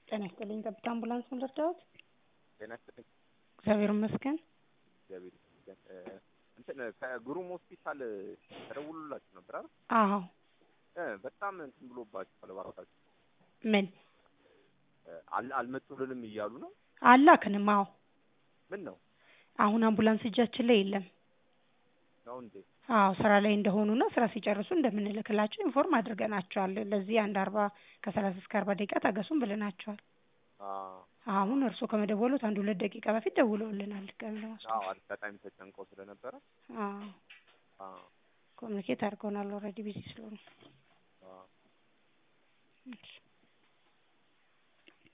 ጤና ይስጥልኝ ጠብታ አምቡላንስ ምን ልርዳዎት? ጤና ይስጥልኝ። እግዚአብሔር ይመስገን። እግዚአብሔር ይመስገን። እንትን ከግሩም ሆስፒታል ተደውሎላችሁ ነበር አይደል? አዎ። በጣም እንትን ብሎባችኋል እባካችሁ። ምን አልመጡልንም እያሉ ነው። አላክንም? አዎ። ምን ነው አሁን አምቡላንስ እጃችን ላይ የለም። ነው እንዴ? አዎ ስራ ላይ እንደሆኑና ስራ ሲጨርሱ እንደምንልክላቸው ኢንፎርም አድርገናቸዋል። ለዚህ አንድ 40 ከ30 እስከ 40 ደቂቃ ታገሱን ብለናቸዋል። አሁን እርሶ ከመደወሉት አንድ 2 ደቂቃ በፊት ደውለውልናል። አዎ አጋጣሚ ተጨንቀው ስለነበረ ኮሙኒኬት አድርገውናል። ኦልሬዲ ቢዚ ስለሆነ